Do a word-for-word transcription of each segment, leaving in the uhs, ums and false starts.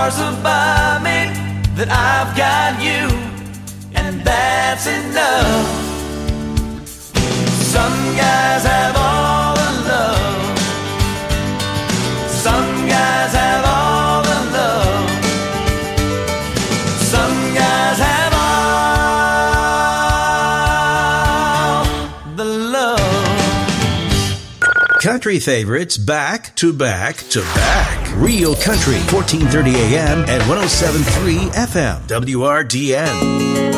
stars above me, that I've got you, and that's enough. Some guys have all the love, some guys have all the love, some guys have all the love. Country favorites back to back to back. Real Country, fourteen thirty A M and one oh seven point three F M, W R D N.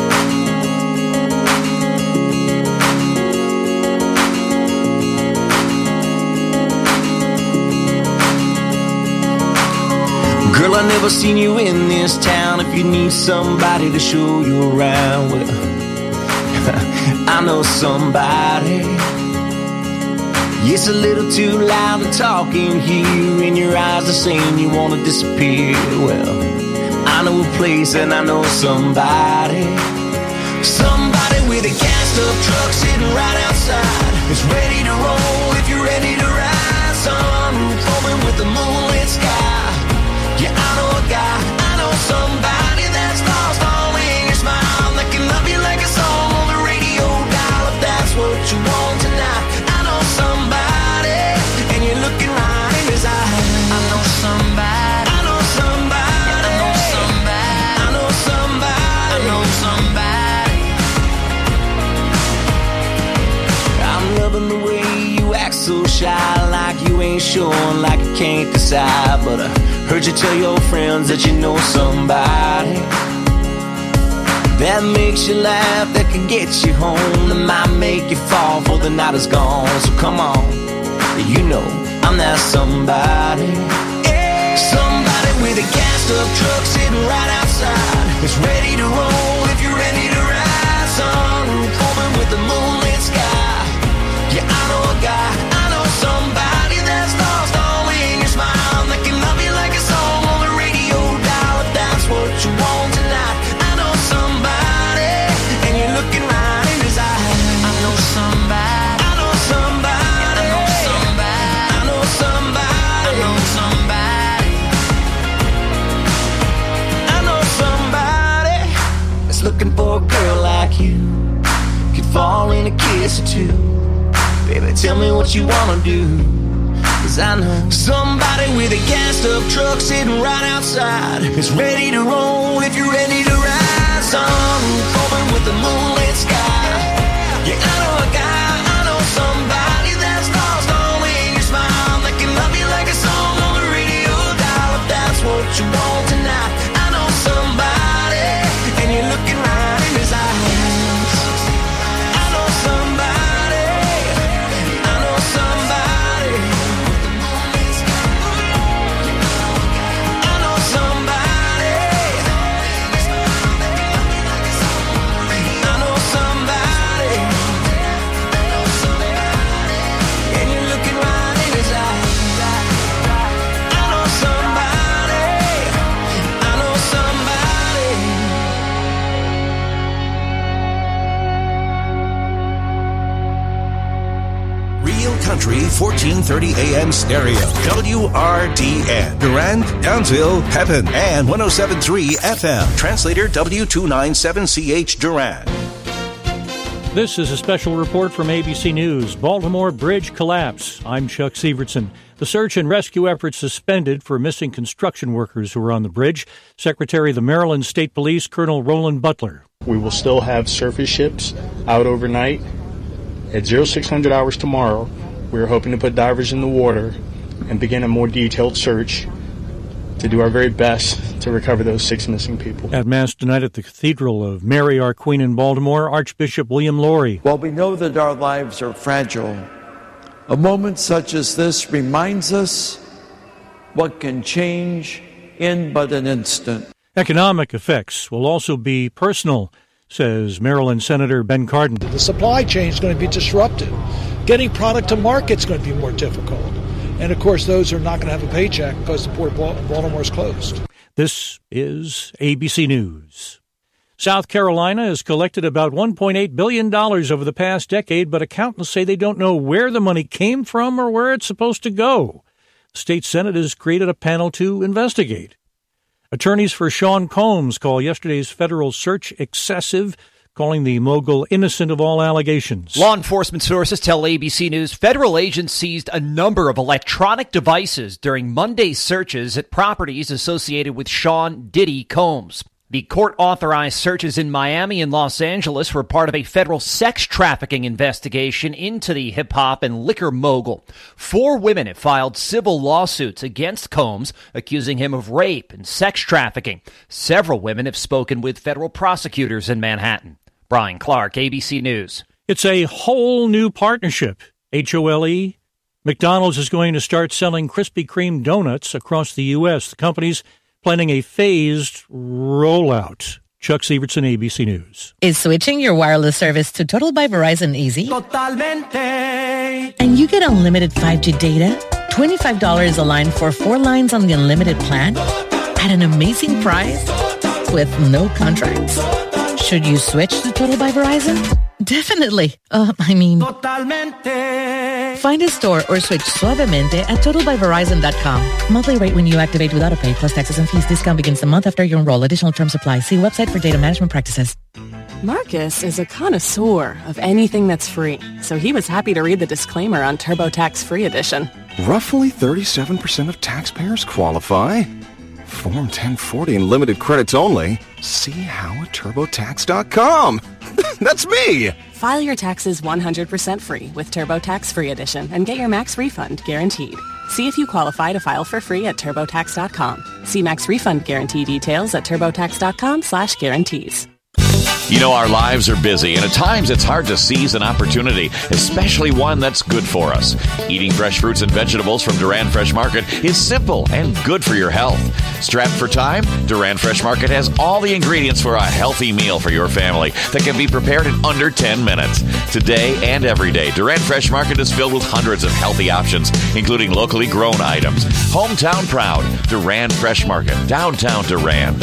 Girl, I never seen you in this town. If you need somebody to show you around, well, I know somebody. It's a little too loud to talk in here, and your eyes are saying you want to disappear. Well, I know a place and I know somebody. Somebody with a cast-up truck sitting right outside. It's ready to roll if you're ready to ride. Sunroof open with the moonlit sky. Yeah, I know a guy, I know somebody that's lost all in your smile, that can love you like a song on the radio dial. If that's what you want tonight, I know somebody, and you're looking right in his eyes. I know somebody, I know somebody, I know somebody, I know somebody, I know somebody. I'm loving the way you act so shy, like you ain't sure, like you can't decide, but uh heard you tell your friends that you know somebody that makes you laugh, that can get you home, that might make you fall before the night is gone. So come on, you know I'm that somebody. Somebody with a cast-up truck sitting right outside. It's ready to roll if you're ready to ride. Sunroof open with the moonlit sky. Yeah, I know a guy, I know somebody that's lost all in your smile, that can love you like a song on the radio dial. If that's what you want tonight, I know somebody, and you're looking right in his eyes. I know somebody, I know somebody, I know somebody, I know somebody, I know somebody, I know somebody that's looking for a girl like you, could fall in a kiss or two. Baby, tell me what you wanna do, 'cause I know somebody with a cast-up truck sitting right outside. It's ready to roll if you're ready to ride. Sunroof open with the moonlit sky. Yeah, I know a guy, I know somebody that's lost all in your smile, that can love you like a song on the radio dial. If that's what you want tonight, I know somebody, and you're looking right in his eyes. I know somebody. Country, fourteen thirty A M stereo, W R D N, Durand, Townsville, Pepin, and one oh seven point three F M. Translator W two ninety-seven C H Durand. This is a special report from A B C News. Baltimore bridge collapse. I'm Chuck Sievertson. The search and rescue efforts suspended for missing construction workers who were on the bridge. Secretary of the Maryland State Police, Colonel Roland Butler. We will still have surface ships out overnight. At oh six hundred hours tomorrow, we're hoping to put divers in the water and begin a more detailed search to do our very best to recover those six missing people. At Mass tonight at the Cathedral of Mary, our Queen in Baltimore, Archbishop William Lori. While we know that our lives are fragile, a moment such as this reminds us what can change in but an instant. Economic effects will also be personal, says Maryland Senator Ben Cardin. The supply chain is going to be disrupted. Getting product to market is going to be more difficult. And, of course, those who are not going to have a paycheck because the Port of Baltimore is closed. This is A B C News. South Carolina has collected about one point eight billion dollars over the past decade, but accountants say they don't know where the money came from or where it's supposed to go. The state Senate has created a panel to investigate. Attorneys for Sean Combs call yesterday's federal search excessive, calling the mogul innocent of all allegations. Law enforcement sources tell A B C News federal agents seized a number of electronic devices during Monday's searches at properties associated with Sean Diddy Combs. The court-authorized searches in Miami and Los Angeles were part of a federal sex trafficking investigation into the hip-hop and liquor mogul. Four women have filed civil lawsuits against Combs, accusing him of rape and sex trafficking. Several women have spoken with federal prosecutors in Manhattan. Brian Clark, A B C News. It's a whole new partnership. H O L E. McDonald's is going to start selling Krispy Kreme donuts across the U S. The company's planning a phased rollout. Chuck Sievertson, A B C News. Is switching your wireless service to Total by Verizon easy? Totalmente. And you get unlimited five G data, twenty-five dollars a line for four lines on the unlimited plan, at an amazing price with no contracts. Should you switch to Total by Verizon? Definitely. Uh, I mean... Totalmente. Find a store or switch suavemente at total by verizon dot com. Monthly rate when you activate without a pay plus taxes and fees. Discount begins the month after you enroll. Additional terms apply. See website for data management practices. Marcus is a connoisseur of anything that's free, so he was happy to read the disclaimer on TurboTax Free Edition. Roughly thirty-seven percent of taxpayers qualify. Form ten forty and limited credits only. See how at turbo tax dot com. That's me! File your taxes one hundred percent free with TurboTax Free Edition and get your max refund guaranteed. See if you qualify to file for free at turbo tax dot com. See max refund guarantee details at turbo tax dot com slash guarantees. You know, our lives are busy, and at times it's hard to seize an opportunity, especially one that's good for us. Eating fresh fruits and vegetables from Duran Fresh Market is simple and good for your health. Strapped for time, Duran Fresh Market has all the ingredients for a healthy meal for your family that can be prepared in under ten minutes. Today and every day, Duran Fresh Market is filled with hundreds of healthy options, including locally grown items. Hometown proud, Duran Fresh Market, downtown Durand.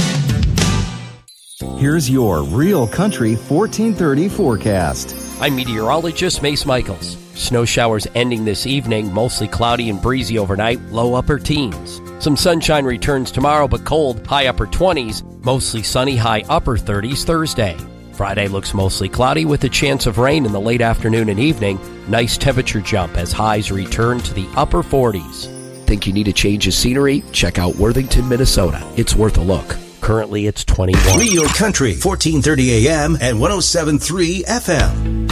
Here's your Real Country fourteen thirty forecast. I'm meteorologist Mace Michaels. Snow showers ending this evening, mostly cloudy and breezy overnight, low upper teens. Some sunshine returns tomorrow, but cold, high upper twenties, mostly sunny, high upper thirties Thursday. Friday looks mostly cloudy with a chance of rain in the late afternoon and evening. Nice temperature jump as highs return to the upper forties. Think you need a change of scenery? Check out Worthington, Minnesota. It's worth a look. Currently, it's twenty-one. Real Country, fourteen thirty A M and one oh seven point three F M.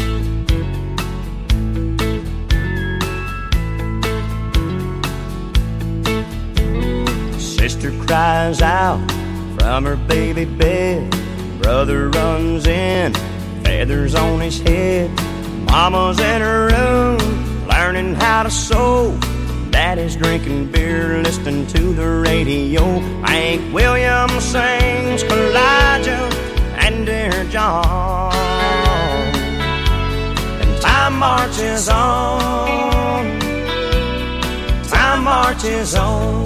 Sister cries out from her baby bed. Brother runs in, feathers on his head. Mama's in her room, learning how to sew. Daddy's drinking beer, listening to the radio. Hank Williams sings Elijah and Dear John. And time marches on, time marches on.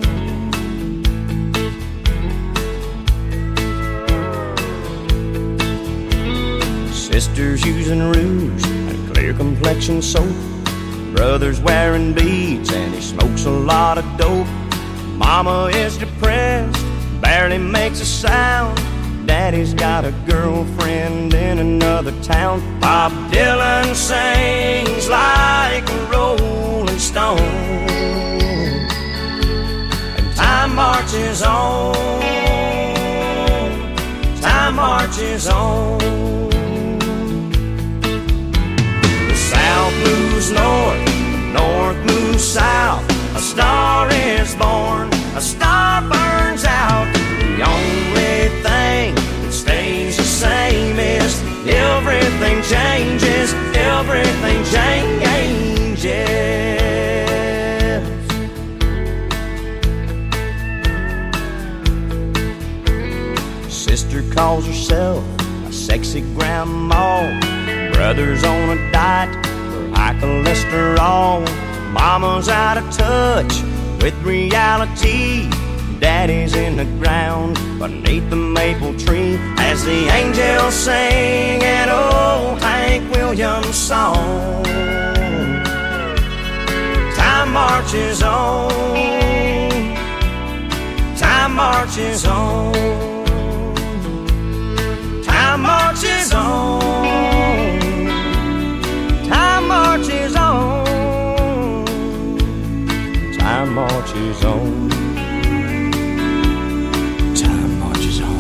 Sister's using rouge and clear complexion soap. Brother's wearing beads and he smokes a lot of dope. Mama is depressed, barely makes a sound. Daddy's got a girlfriend in another town. Bob Dylan sings like a rolling stone. And time marches on, time marches on. The South moves north, north moves south. A star is born, a star burns out. The only thing that stays the same is everything changes, everything changes. Sister calls herself a sexy grandma. Brother's on a diet for high cholesterol. Mama's out of touch with reality. Daddy's in the ground beneath the maple tree as the angels sing an old Hank Williams song. Time marches on, time marches on. Time marches on. Time marches on. Time marches on. Time marches on.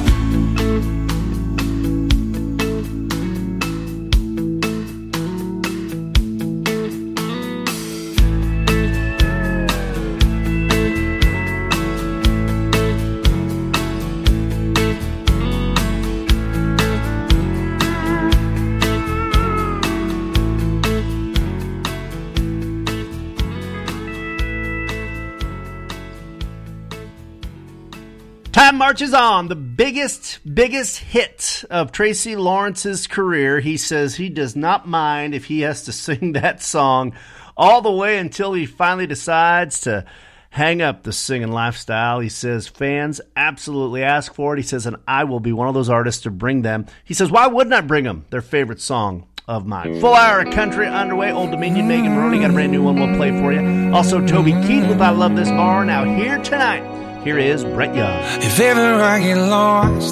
Time marches on. The biggest, biggest hit of Tracy Lawrence's career. He says he does not mind if he has to sing that song all the way until he finally decides to hang up the singing lifestyle. He says fans absolutely ask for it. He says, and I will be one of those artists to bring them. He says, why wouldn't I bring them their favorite song of mine? Full hour of country underway. Old Dominion, Megan Maroney got a brand new one we'll play for you. Also, Toby Keith with I Love This Bar. Now here tonight, here is Brett Young. If ever I get lost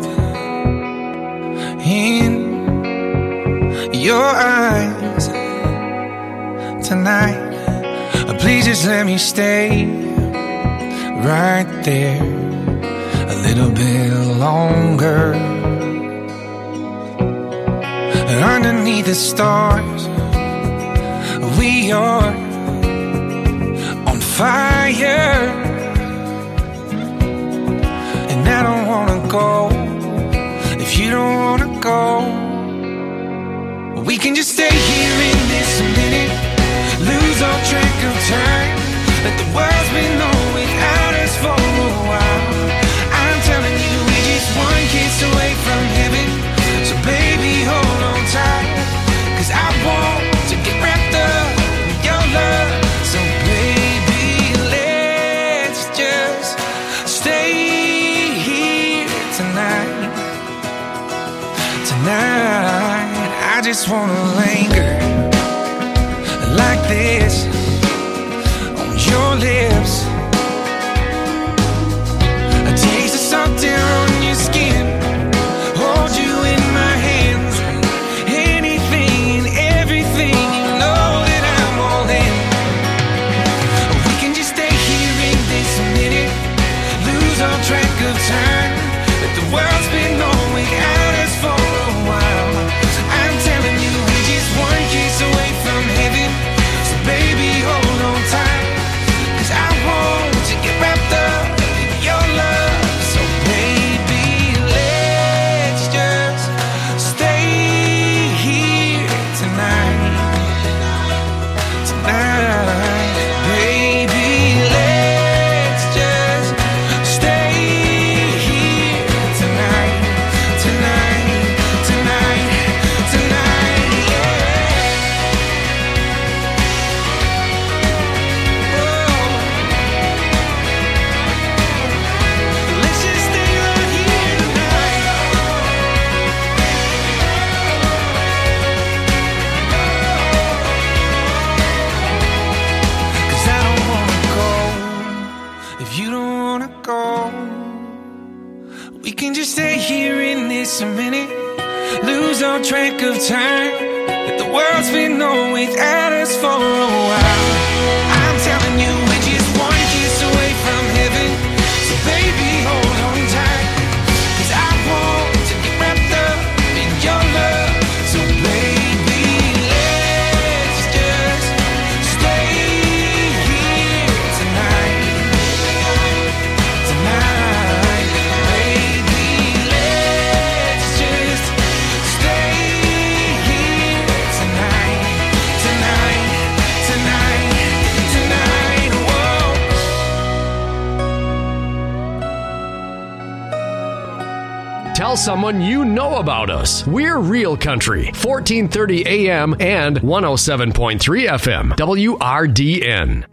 in your eyes tonight, please just let me stay right there a little bit longer. Underneath the stars, we are on fire. And I don't wanna go if you don't wanna go. We can just stay here in this minute, lose all track of time. Let the world's been on without us for a while. I'm telling you, we're just one kiss away from heaven. So baby, hold on tight, 'cause I want to get wrapped up in your love. So baby, let's just stay here tonight. Tonight, I just wanna linger like this on your lips. A taste of salt air on your skin, hold you in my hands. Anything and everything, you know that I'm all in. We can just stay here in this minute, lose all track of time. But the world's been on without us for a while. I'm telling you, we're just one kiss away from heaven. So baby, hold on tight, 'cause I want to get wrapped up in your love. So baby, let's just stay here tonight. Tonight, baby, let's just stay here tonight. Tonight, tonight, tonight, yeah. Let's just stay right here tonight. 'Cause I don't wanna go if you don't wanna go. We can just stay here in this minute, lose all track of time. That the world's been on without us for a while. I'm telling you, we're just one kiss away from heaven. So baby, hold on tight, 'cause I want to get wrapped up in your love. So baby, let's just stay here tonight. Tonight, baby, let's just stay here tonight. Tonight, tonight, tonight, whoa. Tell someone you know about us. We're Real Country, fourteen thirty A M and one oh seven point three F M, W R D N.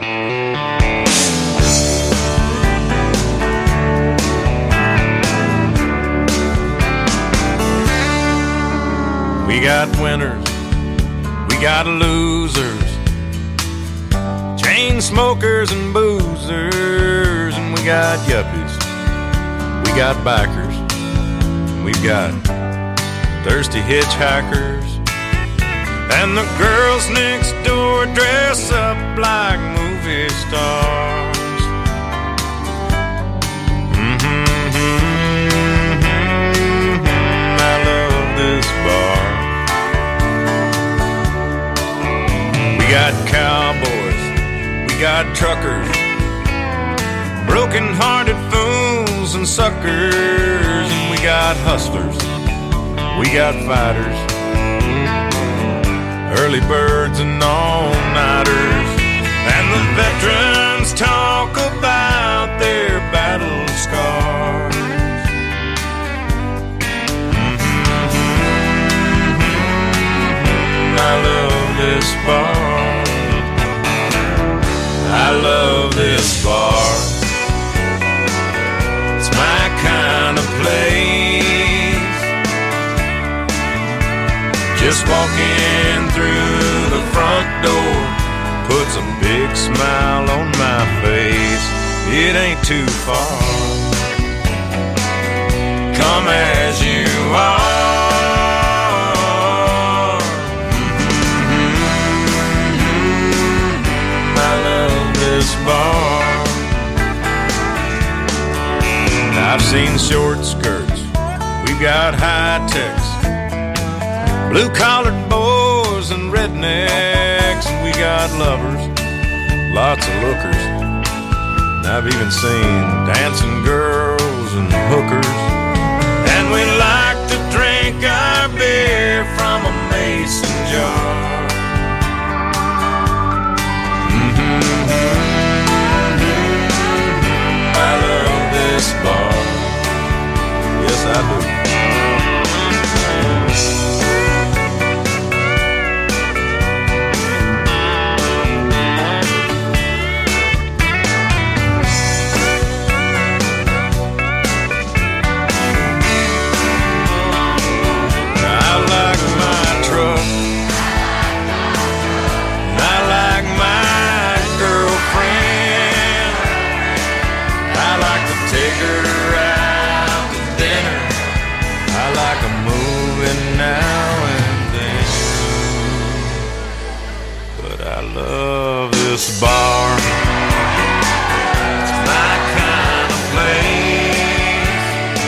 We got winners, we got losers, chain smokers and boozers, and we got yuppies we got backers, we've got thirsty hitchhikers, and the girls next door dress up like movie stars. Mm-hmm, mm-hmm, I love this bar. We got cowboys, we got truckers, broken-hearted fools and suckers, and we got hustlers, we got fighters, early birds and all-nighters, and the veterans talk about their battle scars. Mm-hmm. I love this bar. I love this bar. It's my kind of place. Just walking through the front door puts a big smile on my face. It ain't too far. Come as you are. Mm-hmm. I love this bar. I've seen short skirts, we've got high techs, blue-collared boys and rednecks, and we got lovers, lots of lookers. And I've even seen dancing girls and hookers. And we like to drink our beer from a mason jar. Mm-hmm. I love this bar. Yes, I do. Love this bar. It's my kind of place.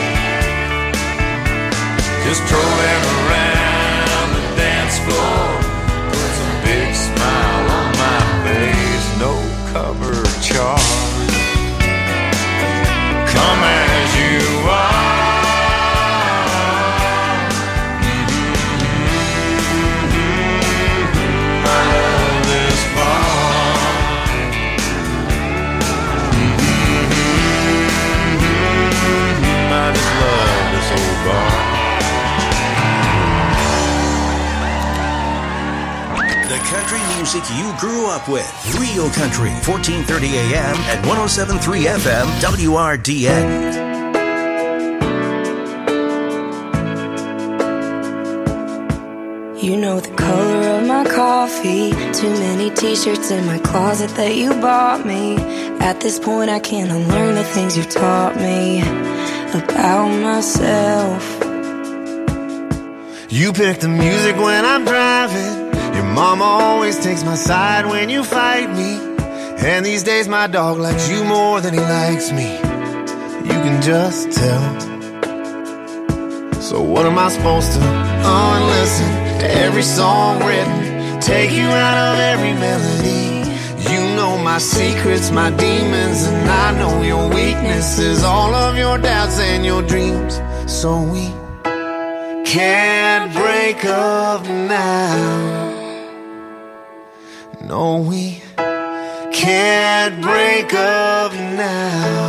Just strolling around the dance floor puts a big smile on my face. No cover charge. Come as you are. The country music you grew up with. Real Country, fourteen thirty A M and one oh seven point three F M, W R D N. You know the color of my coffee. Too many t-shirts in my closet that you bought me. At this point I can't unlearn the things you've taught me about myself. You pick the music when I'm driving. Your mama always takes my side when you fight me. And these days my dog likes you more than he likes me. You can just tell. So what am I supposed to unlisten to every song written, take you out of every melody? You know my secrets, my demons, and I know your weaknesses, all of your doubts and your dreams. So we can't break up now. No, we can't break up now.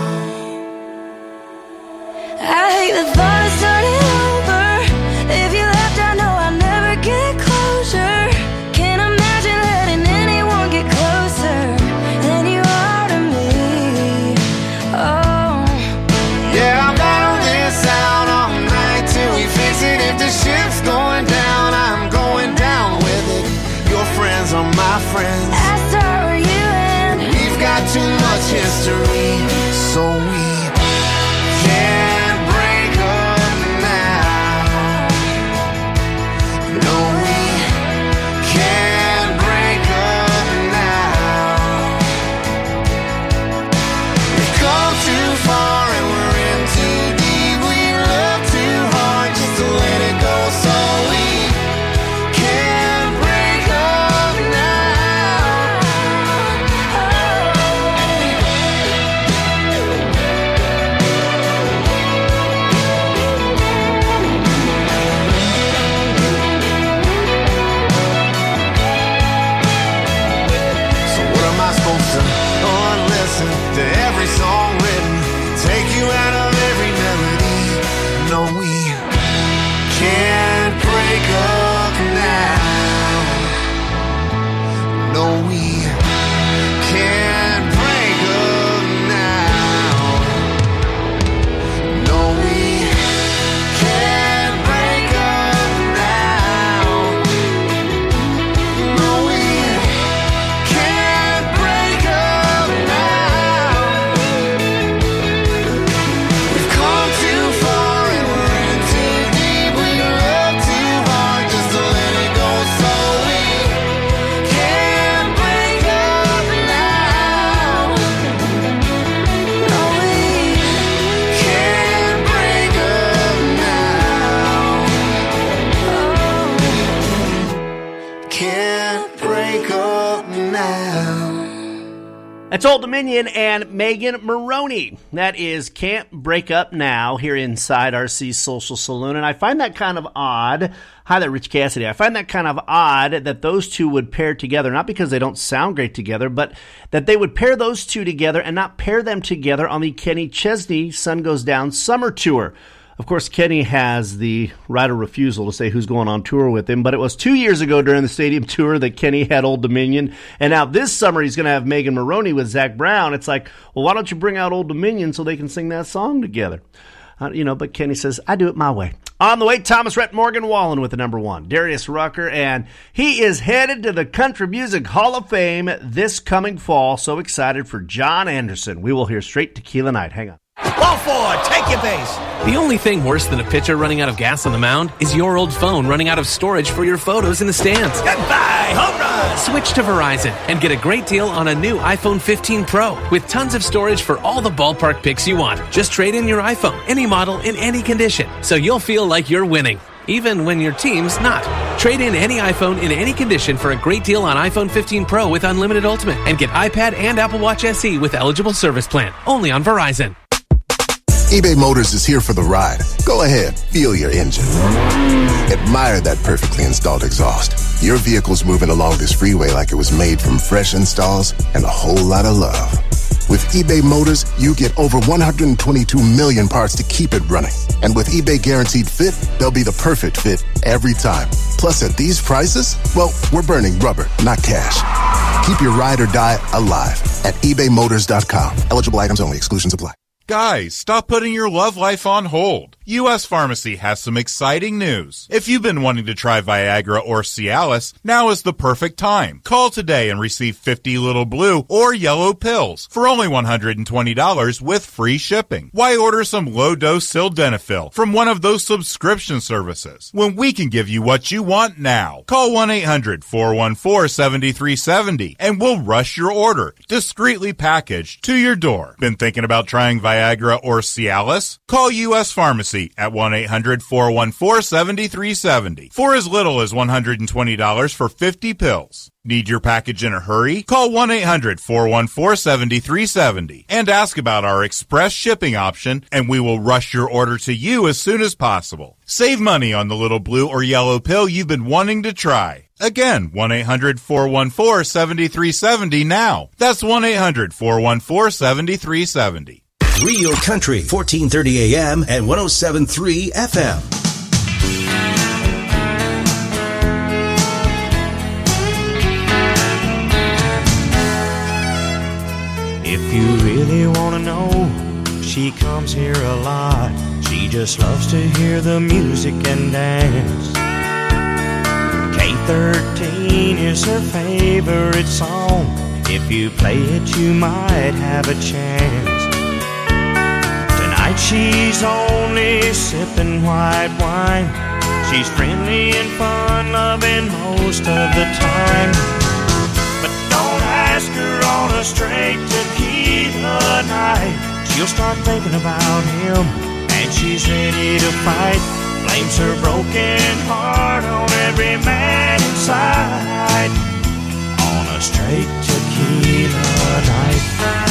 I hate the thought of starting over. If you left, I know I'll never get closure. Can't imagine letting anyone get closer than you are to me. Oh, yeah, I'll battle this out all night till we fix it. If the ship's going down, I'm going down with it. Your friends are my friends. I start where you end. We've got too much history, so we can't listen to every song written, take you out of every melody. No, we can't break up now. No, we can't break up now. No, we can't break up now. No, we can't break up now. We've come too far and we're in too deep. We love too hard just to let it go. So we can't break up now. No, we can't break up now. Can't break up now. That's Old Dominion and Megan Maroney. That is Can't Break Up Now here inside R C's Social Saloon. And I find that kind of odd. Hi there, Rich Cassidy. I find that kind of odd that those two would pair together, not because they don't sound great together, but that they would pair those two together and not pair them together on the Kenny Chesney Sun Goes Down Summer Tour. Of course, Kenny has the right of refusal to say who's going on tour with him, but it was two years ago during the stadium tour that Kenny had Old Dominion, and now this summer he's going to have Megan Maroney with Zach Brown. It's like, well, why don't you bring out Old Dominion so they can sing that song together? Uh, you know, but Kenny says, I do it my way. On the way, Thomas Rhett Morgan Wallen with the number one, Darius Rucker, and he is headed to the Country Music Hall of Fame this coming fall. So excited for John Anderson. We will hear Straight Tequila Night. Hang on. Ball four, take your base. The only thing worse than a pitcher running out of gas on the mound is your old phone running out of storage for your photos in the stands. Goodbye, home run. Switch to Verizon and get a great deal on a new iPhone fifteen Pro with tons of storage for all the ballpark pics you want. Just trade in your iPhone, any model, in any condition, so you'll feel like you're winning, even when your team's not. Trade in any iPhone in any condition for a great deal on iPhone fifteen Pro with Unlimited Ultimate and get iPad and Apple Watch S E with eligible service plan. Only on Verizon. eBay Motors is here for the ride. Go ahead, feel your engine. Admire that perfectly installed exhaust. Your vehicle's moving along this freeway like it was made from fresh installs and a whole lot of love. With eBay Motors, you get over one hundred twenty-two million parts to keep it running. And with eBay Guaranteed Fit, they'll be the perfect fit every time. Plus, at these prices, well, we're burning rubber, not cash. Keep your ride or die alive at ebay motors dot com. Eligible items only. Exclusions apply. Guys, stop putting your love life on hold. U S Pharmacy has some exciting news. If you've been wanting to try Viagra or Cialis, now is the perfect time. Call today and receive fifty little blue or yellow pills for only one hundred twenty dollars with free shipping. Why order some low-dose sildenafil from one of those subscription services when we can give you what you want now? Call one eight hundred four one four seven three seven zero and we'll rush your order, discreetly packaged, to your door. Been thinking about trying Viagra or Cialis? Call U S Pharmacy at one eight hundred four one four seven three seven zero for as little as one hundred twenty dollars for fifty pills. Need your package in a hurry? Call one eight hundred four one four seven three seven zero and ask about our express shipping option, and we will rush your order to you as soon as possible. Save money on the little blue or yellow pill you've been wanting to try. Again, one eight hundred four one four seven three seven zero now. That's one eight hundred four one four seven three seven zero. Real Country, fourteen thirty A M and one oh seven point three F M. If you really want to know, she comes here a lot. She just loves to hear the music and dance. K thirteen is her favorite song. If you play it, you might have a chance. Tonight she's only sipping white wine. She's friendly and fun-loving most of the time. But don't ask her on a straight tequila night. She'll start thinking about him, and she's ready to fight. Blames her broken heart on every man inside. On a straight tequila night.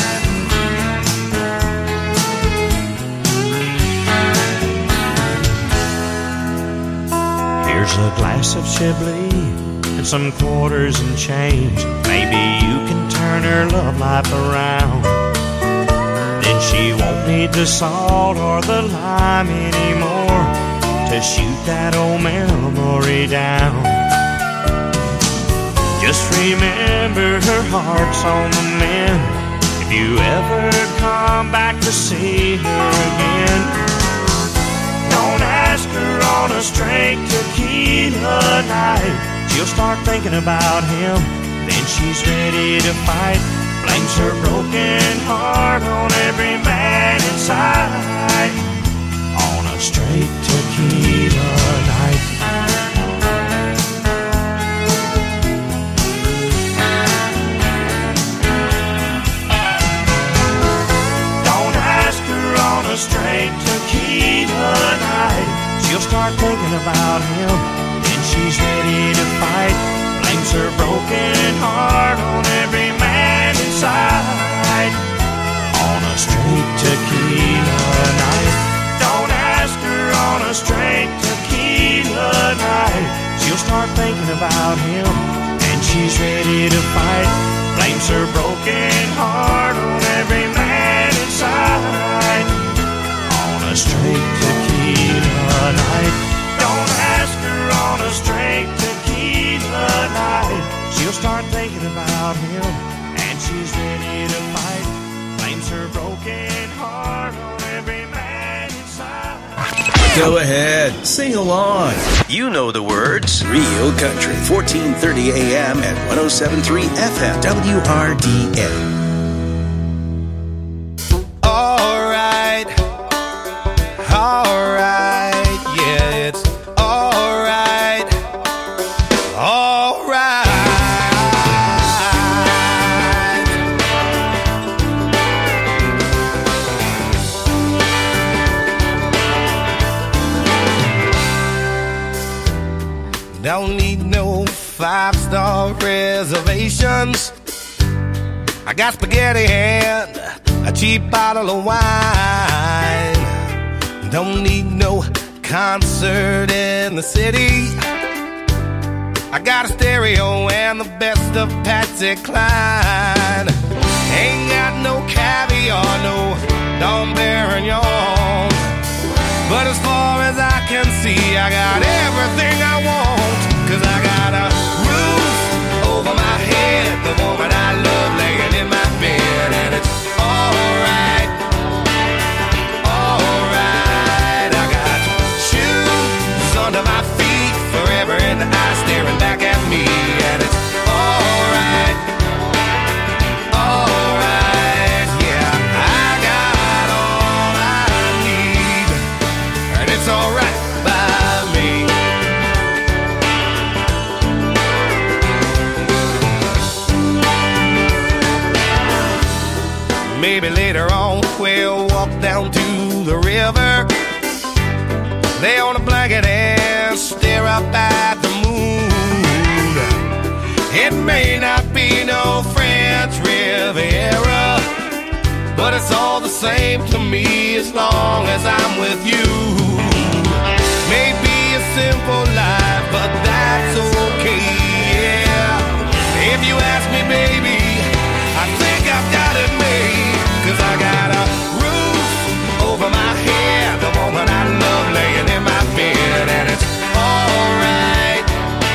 Here's a glass of Chablis and some quarters and change. Maybe you can turn her love life around. need the salt or the lime anymore to shoot that old memory down. Just remember her heart's on the mend if you ever come back to see her again. Don't ask her on a straight tequila night. She'll start thinking about him, then she's ready to fight. Blames her broken heart on every man inside on a straight tequila night. Don't ask her on a straight tequila night. She'll start thinking about him, then she's ready to fight. Blames her broken heart on every man inside on a straight tequila night. Don't ask her on a straight tequila night. She'll start thinking about him, and she's ready to fight. Blames her broken heart on every man inside on a straight tequila night. Don't ask her on a straight tequila night. She'll start thinking about him, and she's ready to fight. Blames her broken heart on every man inside. Go ahead, sing along. You know the words. Real Country, fourteen thirty A M at one oh seven point three F M, W R D N. All right, all right, yeah, it's all right, all right. Don't need no five-star reservations. I got spaghetti and a cheap bottle of wine. Don't need no concert in the city. I got a stereo and the best of Patsy Cline. Ain't got no caviar, no Dom Perignon. But as far as I can see, I got everything I want. Cause I got a roof over my head, the woman I love laying in my bed. And it's alright, alright. I got shoes under my feet, forever in the eye staring back at me. And it's alright, alright. Yeah, I got all I need, and it's alright by me. Maybe later on we'll walk down to the river, lay on a blanket and stare up at the moon. It may not be no French Riviera, but it's all the same to me as long as I'm with you. Maybe a simple life, but that's okay, yeah. If you ask me, baby, I think I've got it made. Cause I got a roof over my head, the woman I love laying in my bed. And it's alright,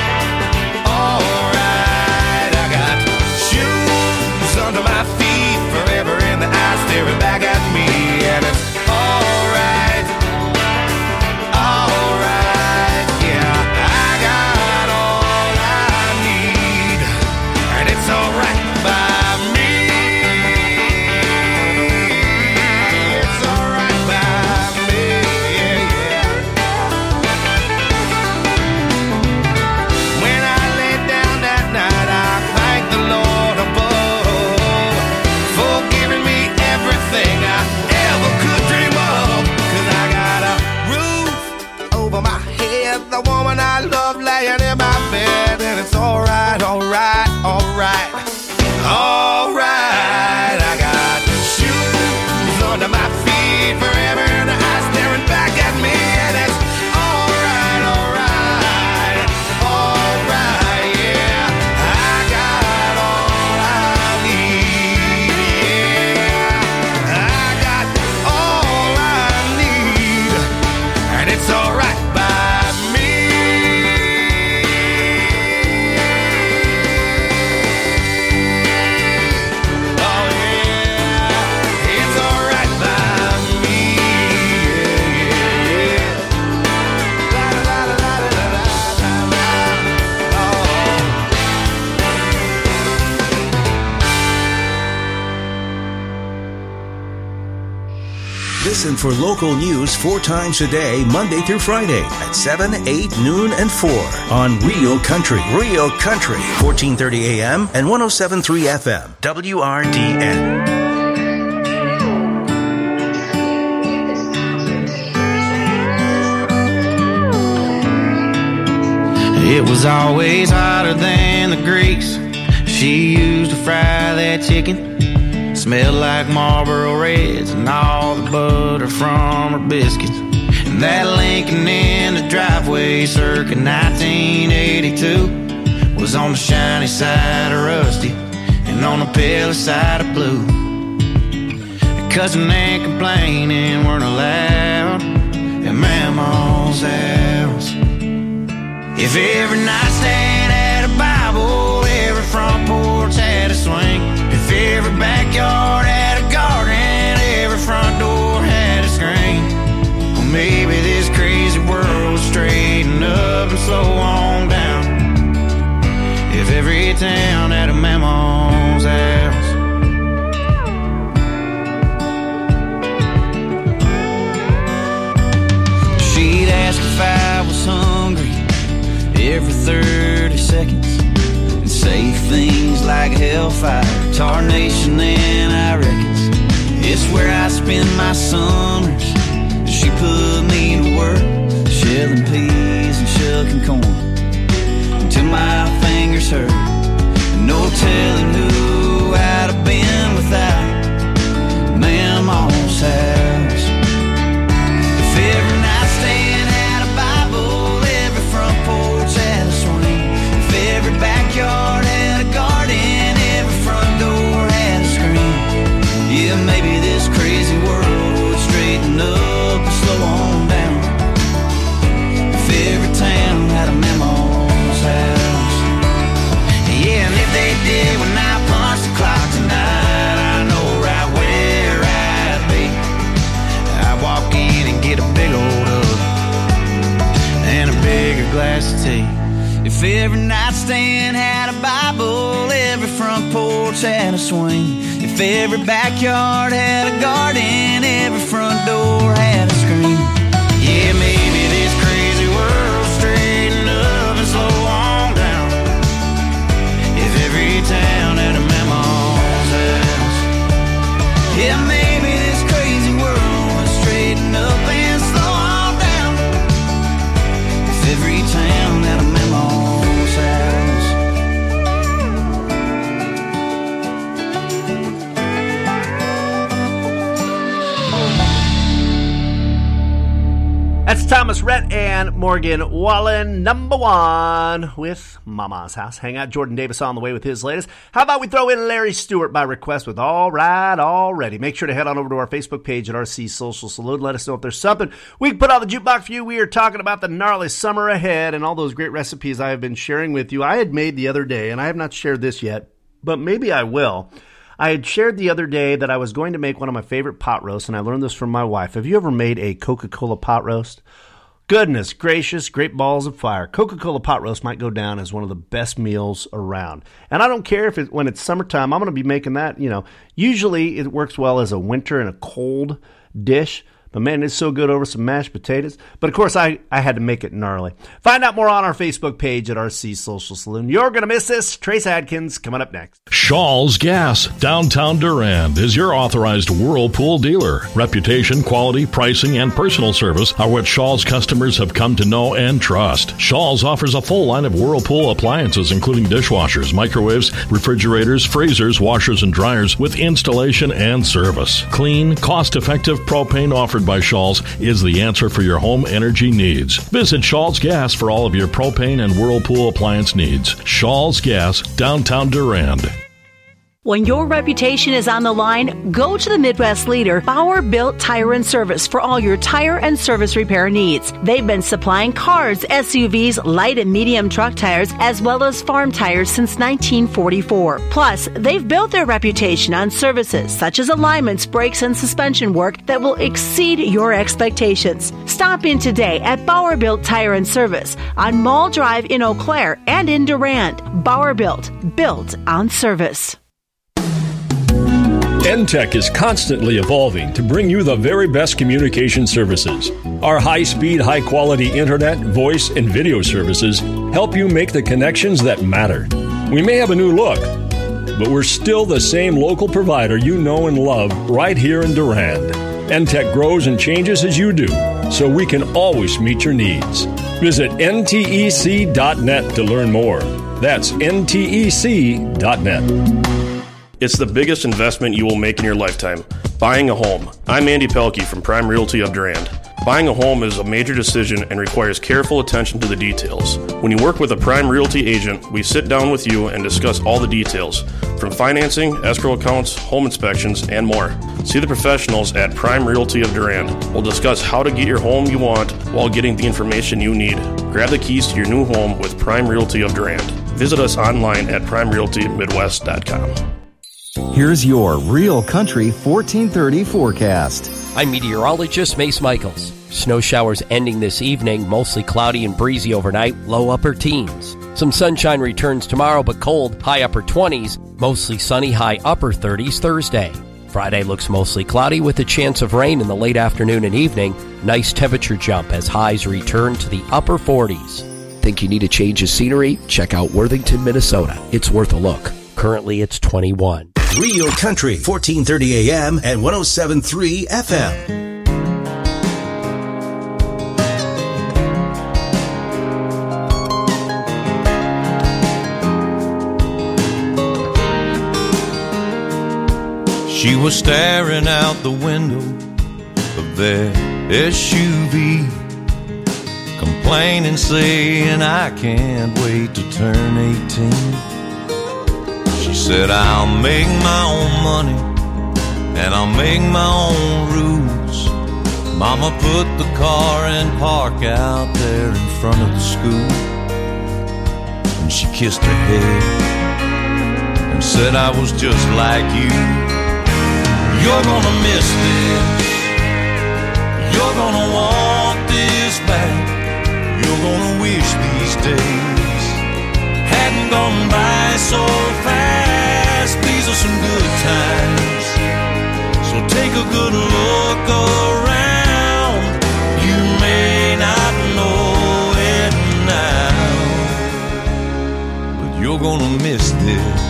alright. I got shoes under my feet, forever in the eye staring back at me. And it's alright, alright. Yeah, I got all I need, and it's alright. Listen for local news four times a day, Monday through Friday at seven, eight, noon, and four on Real Country. Real Country, fourteen thirty A M and one oh seven point three F M, W R D N. It was always hotter than the grease she used to fry that chicken. Smelled like Marlboro Reds and all the butter from her biscuits. And that Lincoln in the driveway circa nineteen eighty-two was on the shiny side of rusty and on the pale side of blue. Cussing and complaining weren't allowed at Mama's house. If every nightstand had a Bible, every front porch had a swing. If every backyard had a garden, every front door had a screen. Well, maybe this crazy world would straighten up and slow on down if every town had a Mama's house. She'd ask if I was hungry every thirty seconds and say things like hellfire, tarnation, and I reckons it's where I spend my summers. She put me to work shelling peas and shucking corn until my fingers hurt. No telling who I'd have been without Mama's house. If every nightstand had a Bible, every front porch had a swing. If every backyard had a garden, every front door had a screen. Yeah, maybe this crazy world would straighten up and slow on down if every town had a Mama's house. Yeah, and if they did when I punched the clock tonight, I know right where I'd be. I'd walk in and get a big old hug and a bigger glass of tea. If every nightstand had a Bible, every front porch had a swing. If every backyard had a garden, every front door had a screen. Yeah, maybe this crazy world straighten up and slow on down if every town had a Mama's house. Yeah, maybe this crazy world would straighten up and slow on down if every town had a Mama's house. That's Thomas Rhett and Morgan Wallen, number one with Mama's House. Hang out, Jordan Davis on the way with his latest. How about we throw in Larry Stewart by request with All Right Already. Make sure to head on over to our Facebook page at R C Social Salute. Let us know if there's something we can put on the jukebox for you. We are talking about the gnarly summer ahead and all those great recipes I have been sharing with you. I had made the other day, and I have not shared this yet, but maybe I will. I had shared the other day that I was going to make one of my favorite pot roasts, and I learned this from my wife. Have you ever made a Coca-Cola pot roast? Goodness gracious, great balls of fire. Coca-Cola pot roast might go down as one of the best meals around. And I don't care if it, when it's summertime, I'm going to be making that, you know. Usually it works well as a winter and a cold dish. But man, it's so good over some mashed potatoes. But of course, I, I had to make it gnarly. Find out more on our Facebook page at R C Social Saloon. You're going to miss this. Trace Adkins coming up next. Shaw's Gas, downtown Durand, is your authorized Whirlpool dealer. Reputation, quality, pricing, and personal service are what Shaw's customers have come to know and trust. Shaw's offers a full line of Whirlpool appliances, including dishwashers, microwaves, refrigerators, freezers, washers, and dryers with installation and service. Clean, cost-effective propane offered by Shaw's is the answer for your home energy needs. Visit Shaw's Gas for all of your propane and Whirlpool appliance needs. Shaw's Gas, downtown Durand. When your reputation is on the line, go to the Midwest leader, Bauer Built Tire and Service, for all your tire and service repair needs. They've been supplying cars, S U Vs, light and medium truck tires, as well as farm tires since nineteen forty-four. Plus, they've built their reputation on services such as alignments, brakes, and suspension work that will exceed your expectations. Stop in today at Bauer Built Tire and Service on Mall Drive in Eau Claire and in Durand. Bauer Built, built on service. N T E C is constantly evolving to bring you the very best communication services. Our high-speed, high-quality internet, voice, and video services help you make the connections that matter. We may have a new look, but we're still the same local provider you know and love right here in Durand. N T E C grows and changes as you do, so we can always meet your needs. Visit N T E C dot net to learn more. That's N T E C dot net. It's the biggest investment you will make in your lifetime, buying a home. I'm Andy Pelkey from Prime Realty of Durand. Buying a home is a major decision and requires careful attention to the details. When you work with a Prime Realty agent, we sit down with you and discuss all the details, from financing, escrow accounts, home inspections, and more. See the professionals at Prime Realty of Durand. We'll discuss how to get your home you want while getting the information you need. Grab the keys to your new home with Prime Realty of Durand. Visit us online at prime realty midwest dot com. Here's your Real Country fourteen thirty forecast. I'm meteorologist Mace Michaels. Snow showers ending this evening, mostly cloudy and breezy overnight, low upper teens. Some sunshine returns tomorrow, but cold, high upper twenties, mostly sunny, high upper thirties Thursday. Friday looks mostly cloudy with a chance of rain in the late afternoon and evening. Nice temperature jump as highs return to the upper forties. Think you need a change of scenery? Check out Worthington, Minnesota. It's worth a look. Currently, it's twenty-one. Real Country, fourteen thirty A M and one oh seven point three F M. She was staring out the window of their S U V, complaining, saying, I can't wait to turn eighteen. She said, I'll make my own money and I'll make my own rules. Mama put the car in park out there in front of the school, and she kissed her head and said, I was just like you. You're gonna miss this, you're gonna want this back, you're gonna wish these days hadn't gone by so fast. These are some good times, so take a good look around. You may not know it now, but you're gonna miss this.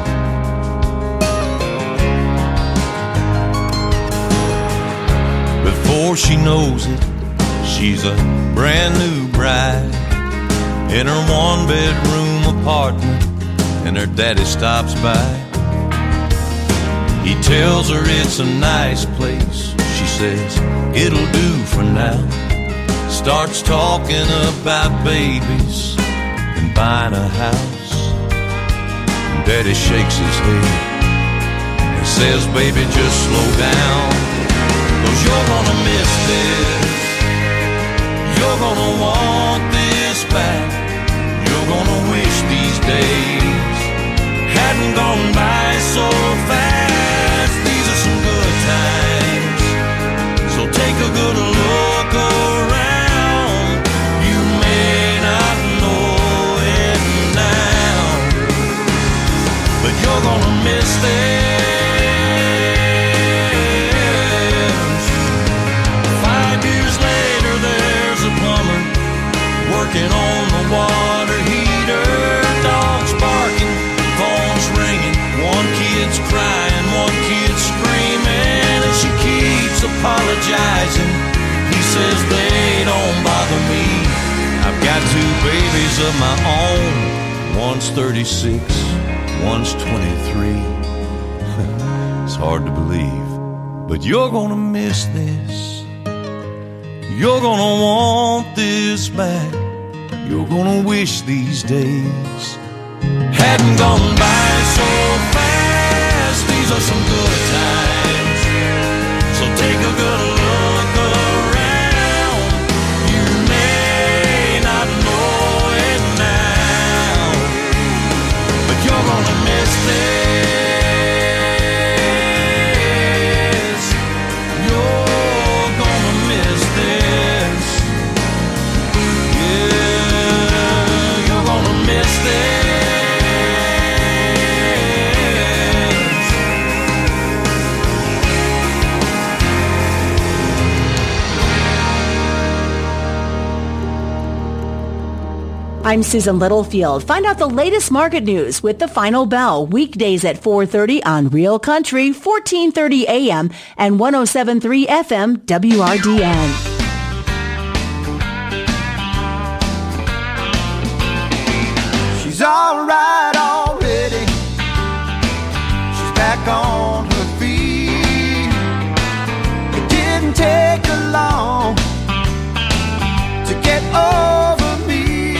Before she knows it, she's a brand new bride in her one-bedroom apartment, and her daddy stops by. He tells her it's a nice place. She says, it'll do for now. Starts talking about babies and buying a house. And daddy shakes his head and says, baby, just slow down, 'cause you're gonna miss this, you're gonna want this back, you're gonna wish these days hadn't gone by so fast. These are some good times, so take a good look around. You may not know it now, but you're gonna miss this. Working on the water heater, dogs barking, phones ringing, one kid's crying, one kid's screaming, and she keeps apologizing. He says they don't bother me, I've got two babies of my own, one's thirty-six, one's twenty-three. It's hard to believe, but you're gonna miss this, you're gonna want this back, you're gonna wish these days hadn't gone by so fast. These are some good times, so take a good look around. You may not know it now, but you're gonna miss this. You're gonna miss this. Yeah, you're gonna miss this. I'm Susan Littlefield. Find out the latest market news with the Final Bell weekdays at four thirty on Real Country, fourteen thirty A M and one oh seven point three F M W R D N. She's all right already. She's back on her feet. It didn't take her long to get over me.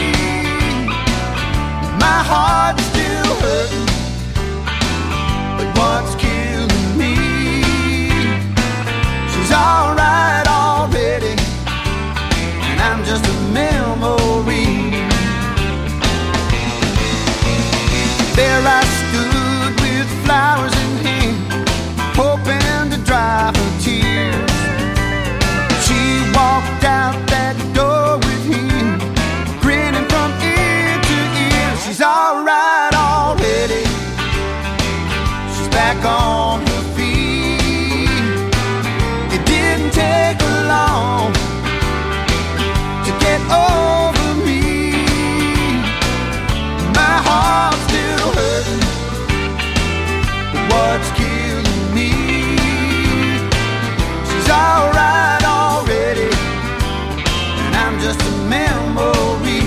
My heart's still hurting, but what's killing me? She's all right already, and I'm just a memory. There I stood with flowers in hand, hoping to dry her tears. She walked out that door with him, grinning from ear to ear. She's all right already. She's back on her feet. It didn't take her long to get over me. My heart's still hurting, but what's killing me? She's all right already, and I'm just a memory.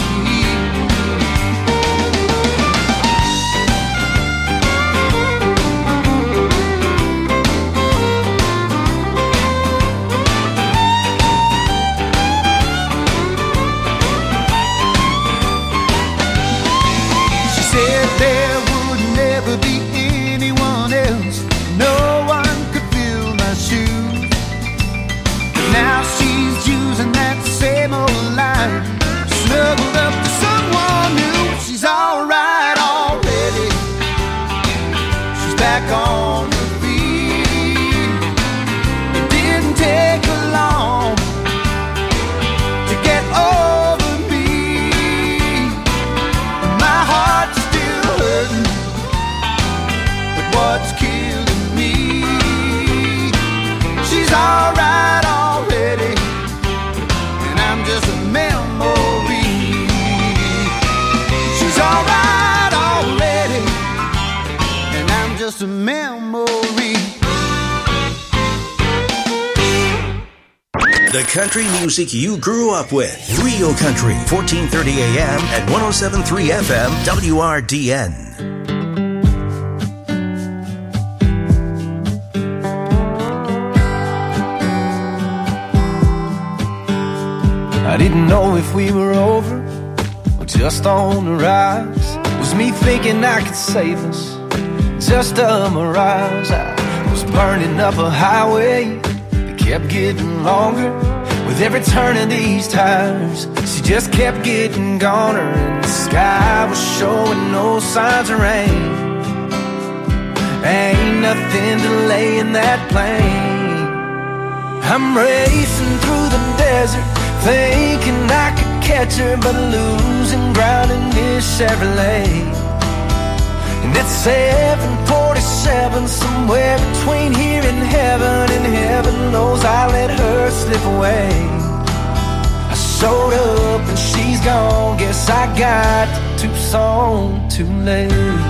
She said there would never be anyone else, no one could fill my shoes. But now she's using that same old line, snuggled up to someone new. She's all right already. She's back on her feet. It didn't take her long to get over me. My heart's still hurting, but what's killing me? She's all right already, and I'm just a memory. She's all right already, and I'm just a memory. The country music you grew up with. Real Country, fourteen thirty A M and one oh seven point three F M W R D N. I didn't know if we were over or just on the rise. Was me thinking I could save us, just a mirage. I was burning up a highway that kept getting longer with every turn of these tires. She just kept getting goner, and the sky was showing no signs of rain. Ain't nothing delaying that plane. I'm racing through the desert, thinking I could catch her, but losing ground in this Chevrolet. And it's seven forty-seven, somewhere between here and heaven, and heaven knows I let her slip away. I showed up and she's gone, guess I got to Tucson too late.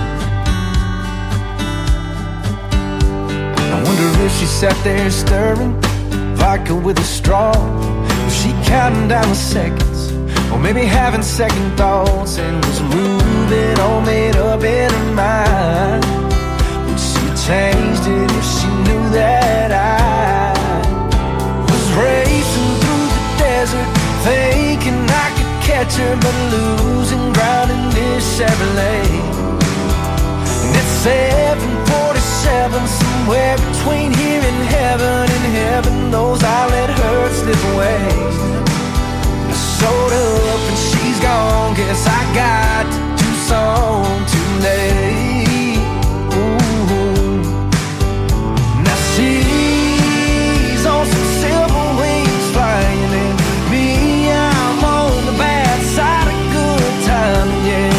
I wonder if she sat there stirring vodka with a straw. Was she counting down the seconds, or maybe having second thoughts, and was moving all made up in her mind? Would she changed it if she knew that I was racing through the desert, thinking I could catch her, but losing ground in this Chevrolet? And it's seven forty-seven, somewhere between here and heaven, and heaven knows I let her slip away. I showed up and she's gone, guess I got to Tucson too late. Ooh. Now she's on some silver wings flying, and me, I'm on the bad side of good time,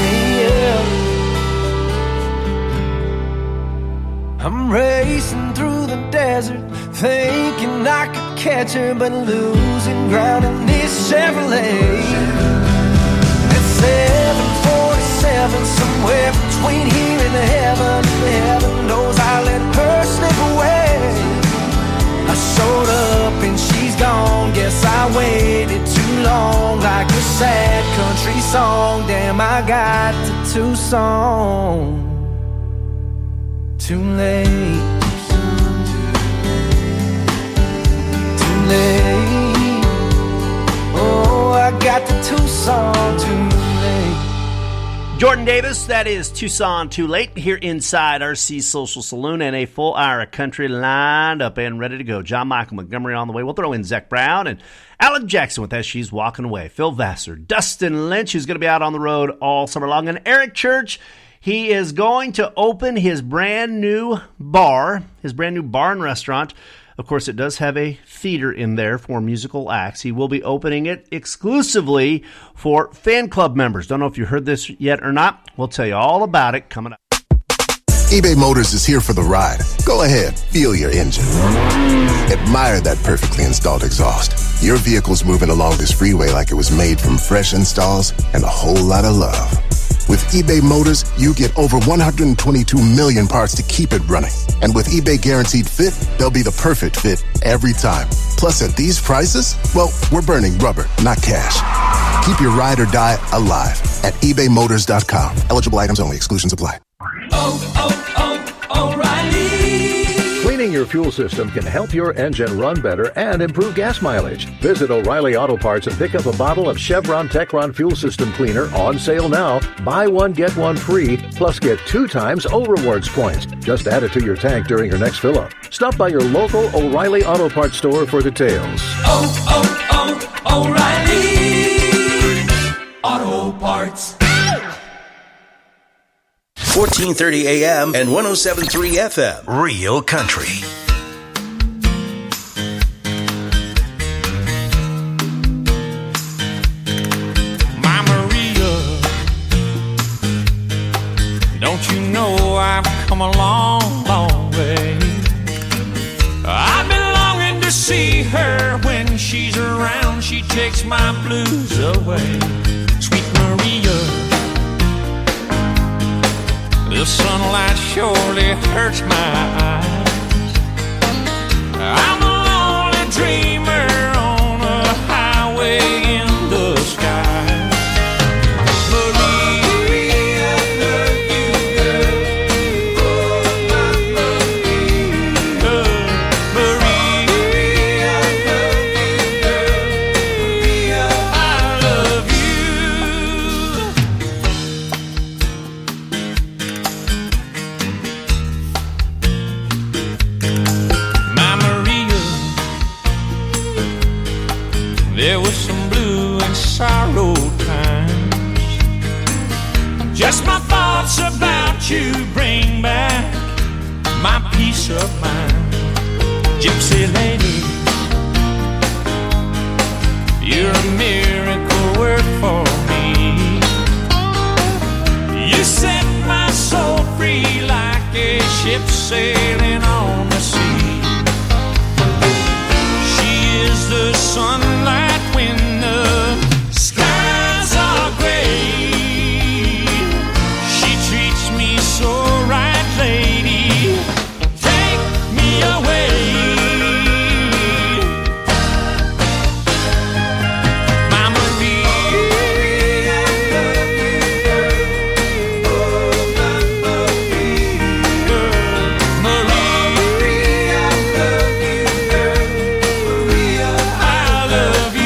yeah, yeah. I'm racing through the desert, thinking I could catch her, but losing ground in this Chevrolet. It's seven forty-seven, somewhere between here and heaven. Heaven knows I let her slip away. I showed up and she's gone. Guess I waited too long, like a sad country song. Damn, I got to Tucson too late. Too late. Oh, I got to Tucson too late. Jordan Davis, that is Tucson Too Late, here inside R C Social Saloon, and a full hour of country lined up and ready to go. John Michael Montgomery on the way. We'll throw in Zach Brown and Alan Jackson with As She's Walking Away. Phil Vassar, Dustin Lynch, who's going to be out on the road all summer long, and Eric Church. He is going to open his brand new bar, his brand new bar and restaurant. Of course, it does have a theater in there for musical acts. He will be opening it exclusively for fan club members. Don't know if you heard this yet or not. We'll tell you all about it coming up. eBay Motors is here for the ride. Go ahead, feel your engine. Admire that perfectly installed exhaust. Your vehicle's moving along this freeway like it was made from fresh installs and a whole lot of love. With eBay Motors, you get over one hundred twenty-two million parts to keep it running. And with eBay Guaranteed Fit, they'll be the perfect fit every time. Plus, at these prices, well, we're burning rubber, not cash. Keep your ride or die alive at ebay motors dot com. Eligible items only. Exclusions apply. Oh, oh, oh, O'Reilly. Cleaning your fuel system can help your engine run better and improve gas mileage. Visit O'Reilly Auto Parts and pick up a bottle of Chevron Techron Fuel System Cleaner on sale now. Buy one, get one free, plus get two times O-Rewards points. Just add it to your tank during your next fill-up. Stop by your local O'Reilly Auto Parts store for details. Oh, oh, oh, O'Reilly Auto Parts. fourteen thirty A M and one oh seven point three F M. Real Country. My Maria, don't you know I've come a long, long way. I've been longing to see her. When she's around, she takes my blues away. Sweet Maria, the sunlight surely hurts my eyes. I'm a lonely dreamer on a highway in the sky. Maria, I love you, girl. Oh, my Maria. Maria, I love you, girl. Maria, I love you. There was some blue and sorrow times. Just my thoughts about you bring back my peace of mind. Gypsy lady, you're a miracle work for me. You set my soul free like a ship sailing on the sea. She is the sunlight when the skies are gray. She treats me so right, lady. Take me away. My Maria, I love you, girl. Oh, my Maria. Maria, I love you, girl. Maria, I love you.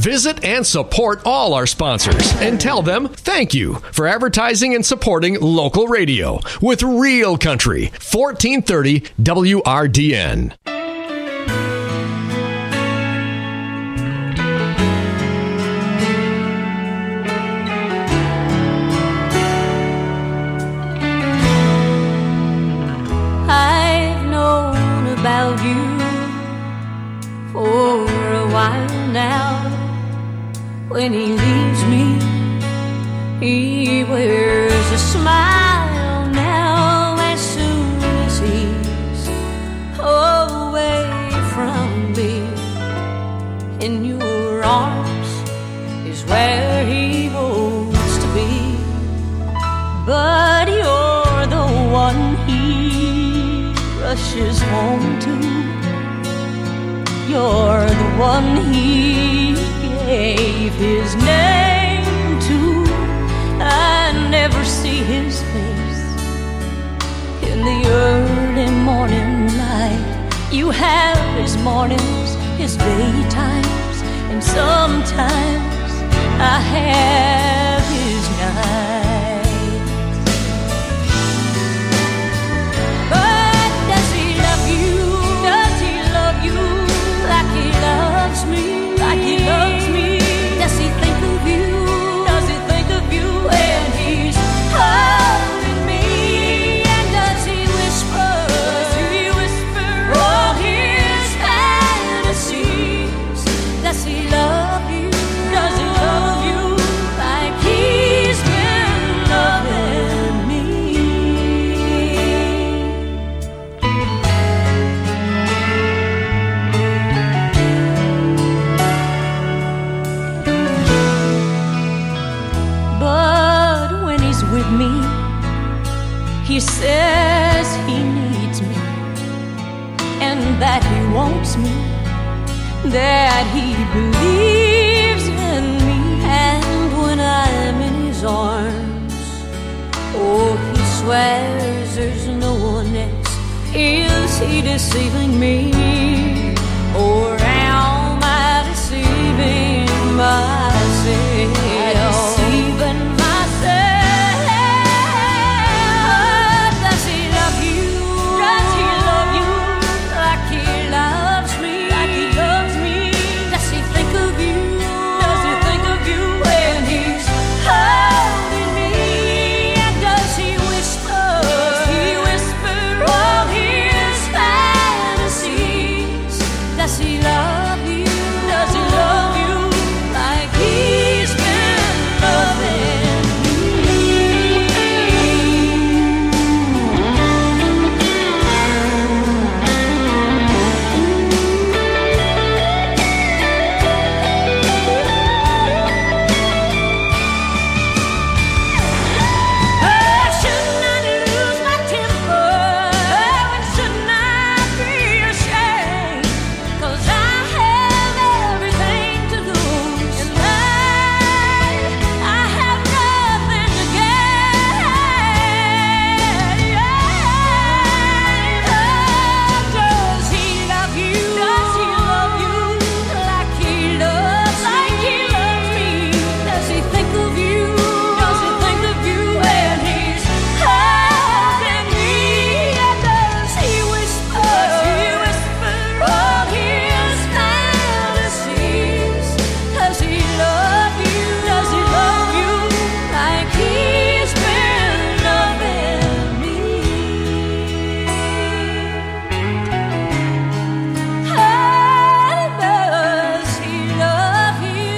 Visit and support all our sponsors and tell them thank you for advertising and supporting local radio with Real Country, fourteen thirty W R D N. I've known about you for a while now. When he leaves me, he wears a smile now. As soon as he's away from me, in your arms is where he wants to be. But you're the one he rushes home to. You're the one he gave his name to. I never see his face in the early morning light. You have his mornings, his daytimes, and sometimes I have his nights. But does he love you? Does he love you like he loves me? Like he loves me? Does he think of you? Does he think of you when he's holding me? And does he whisper? Does he whisper all his fantasies? Does he love you? Does he love you like he's been loving me? But when he's with me, he says he needs me, and that he wants me, that he believes in me. And when I'm in his arms, oh, he swears there's no one else. Is he deceiving me, or am I deceiving myself? Deceiving myself. Does he love you? Does he love you like he loves me? Like he loves me? Does he think of you? Does he think of you when he's holding me? And does he whisper? Does he whisper all his fantasies? Does he love you? Does he love you like he's been loving me? Oh, shouldn't I lose my temper? Oh, and shouldn't I be ashamed? 'Cause I have everything to lose, and I, I have nothing to gain. Does he love you? Does he love you like he loves like he loves me? Does he think of you? Does he think of you when he's holding me? And does he whisper? Does he whisper all his fantasies? Does he love you? Does he love you like he's been loving me? How does he love you?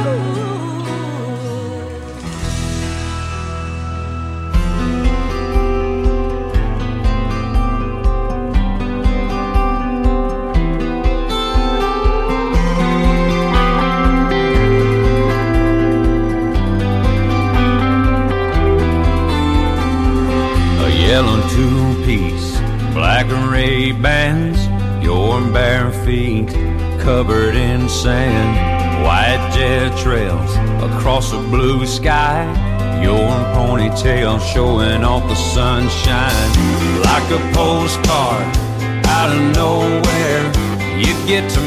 A yellow two-piece, black Ray-Bans, your bare feet covered in sand, white jet trails across a blue sky, your ponytail showing off the sunshine. Like a postcard out of nowhere, you get to